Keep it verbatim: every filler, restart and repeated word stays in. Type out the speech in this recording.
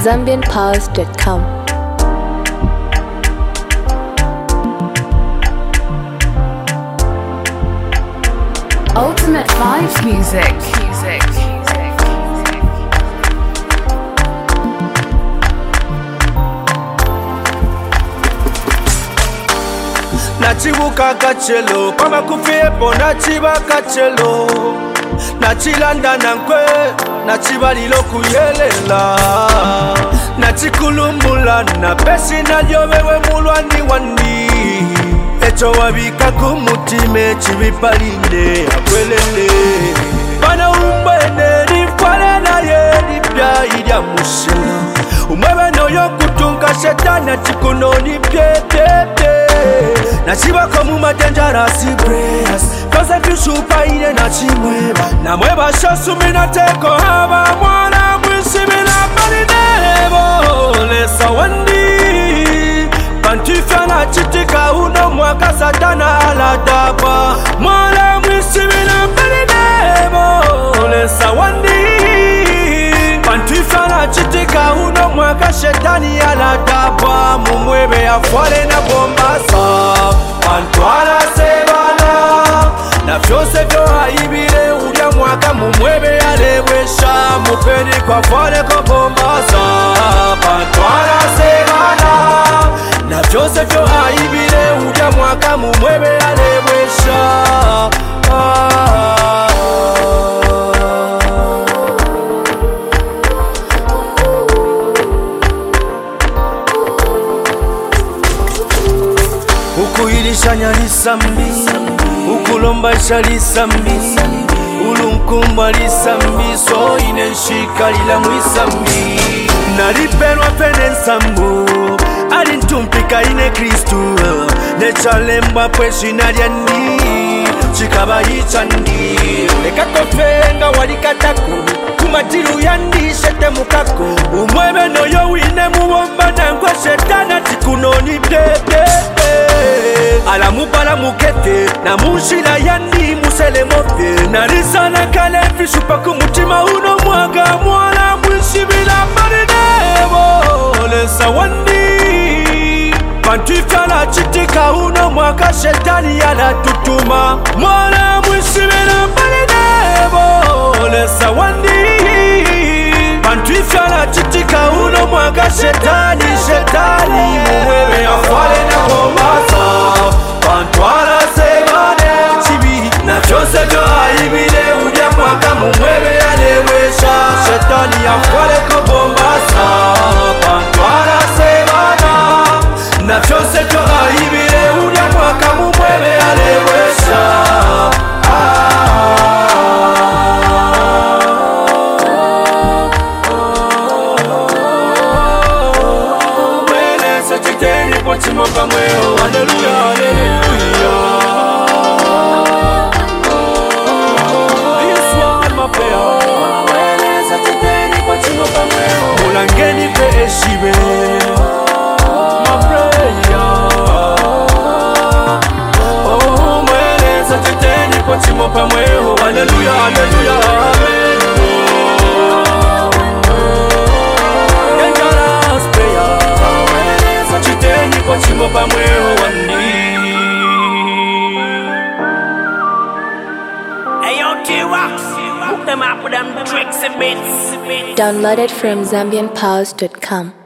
zambian pulse dot com. Ultimate Vibes Music. Music. Nachibuka kachelo Kama kufiepo nachiba kachelo Nachilanda nankwe Nachibalilo kuyelela Nachikulumula na pesi na yowewe mulwani wandi Echo wabika kumutime chibipalinde akwelele Bana umbene nifale na ye nipya idya musela Umwebe no yo kutunga shetana chikuno nipye pepe Nachiba komu ma dangerous prayers Cause if you shupa ine nachimweba Na mweba shosu mina teko haba Mwana mwisi mina marinebo Lesa wandi Pantifya na chitika uno mwaka satana ala daba Mwana mwisi mina marinebo Lesa wandi Pantifya na chitika uno mwaka shetani ala daba Mumwebe ya fwale na bombasa Antwala sebana Na fyose vyo haibile Udia mwaka mumwebe ya lewesha Mupeni kwa fwale kwa bombasa Antwala sebana Na fyose vyo haibile Udia mwaka mumwebe ya lewesha ah. Ukuilishanya lisambi Ukulomba isha lisambi Ulunkumba lisambi So inenshika lila mwisambi Nalipenwa pene nsambu Alintumpika ine Kristu Nechalemba pweshi nadiandi Chikaba yichandi Leka kofenga walikatako Kumatilu yandi shete mukako Umwebe no yo wine muwomba Nangwe shetana tikunoni pepe Ala mubala mukete Na munshila yandi musele mote Narisana kale fishupa kumutima uno mwaga Mwala mwishibila marinebo Lesa wandi Pantifya la chitika uno mwaka shetani yala tutuma Mwala mwishibila marinebo Lesa wandi Pantifya la chitika uno mwaka shetani Shetani mwewe ya fwale na bombasa Pantwala sebane Chibi na fyose vyo haibile Udia mwaka mumwebe ya lewesha Shetani ya fwale kwa bombasa Pantwala sebana Na fyose vyo haibile Udia mwaka mumwebe ya lewesha ah. Mweleza chiteni kwa chimoka mweo Hallelujah, hallelujah This one my prayer Mweleza chiteni kwa chimoka mweo Mulangeni pe eshibe My prayer Oh, mweleza chiteni kwa chimoka mweo Hallelujah, hallelujah, amen Dangerous prayer Mweleza chiteni kwa chimoka mweo wani Downloaded from zambian pulse dot com.